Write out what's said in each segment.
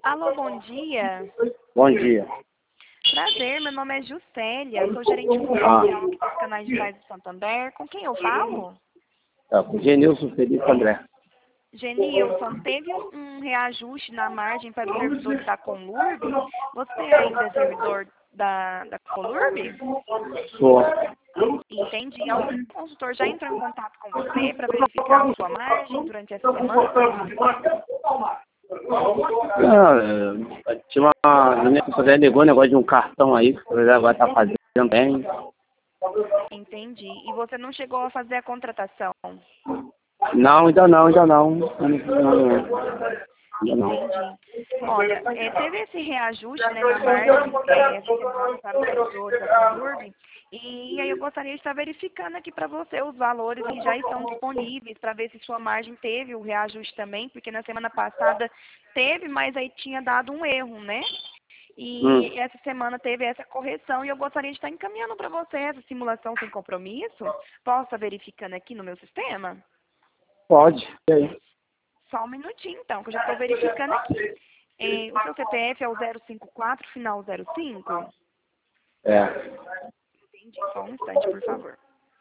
Alô, bom dia. Bom dia. Prazer, meu nome é Juscelia, sou gerente comercial aqui dos canais digitais do Santander. Com quem eu falo? Com o Genilson Felipe André. Genilson, teve um reajuste na margem para os servidores da Conlurb. Você ainda é servidor da Conlurb? Sou. Entendi. Algum consultor já entrou em contato com você para verificar a sua margem durante essa semana? Tinha uma menina que ligou o negócio de um cartão aí, que você agora tá fazendo bem. Entendi. E você não chegou a fazer a contratação? Não, ainda não. Ainda não. Entendi. Olha, teve esse reajuste, né, na margem essa semana para os servidores da Conlurb, e aí eu gostaria de estar verificando aqui para você os valores que já estão disponíveis para ver se sua margem teve o reajuste também, porque na semana passada teve, mas aí tinha dado um erro, né? E essa semana teve essa correção e eu gostaria de estar encaminhando para você essa simulação sem compromisso. Posso estar verificando aqui no meu sistema? Pode. E aí? Só um minutinho, então, que eu já estou verificando aqui. O seu CPF é o 054, final 05? É. Entendi. Só um instante, por favor.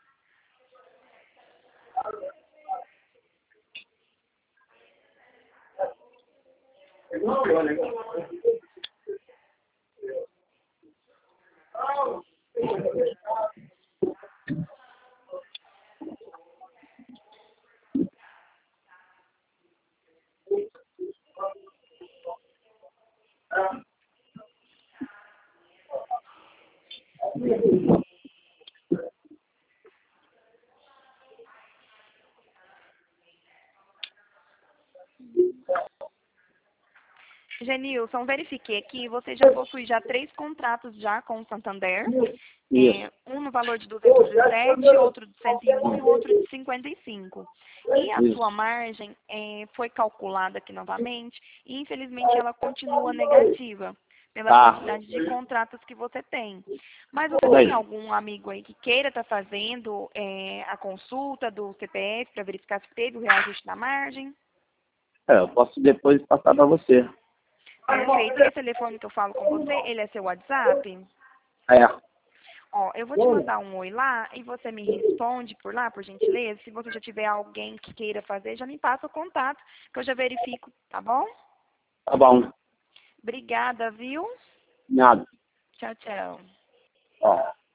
Genilson, verifiquei aqui, você já possui já 3 contratos já com o Santander. Um no valor de 207, outro de 101 e outro de 55. E a sua margem foi calculada aqui novamente e infelizmente ela continua negativa pela quantidade de contratos que você tem. Mas você tem algum amigo aí que queira estar fazendo a consulta do CPF para verificar se teve o reajuste na margem? Eu posso depois passar para você. Perfeito. Esse telefone que eu falo com você, ele é seu WhatsApp? É. Ó, eu vou te mandar um oi lá e você me responde por lá, por gentileza. Se você já tiver alguém que queira fazer, já me passa o contato, que eu já verifico, tá bom? Tá bom. Obrigada, viu? Nada. Tchau, tchau. Ó.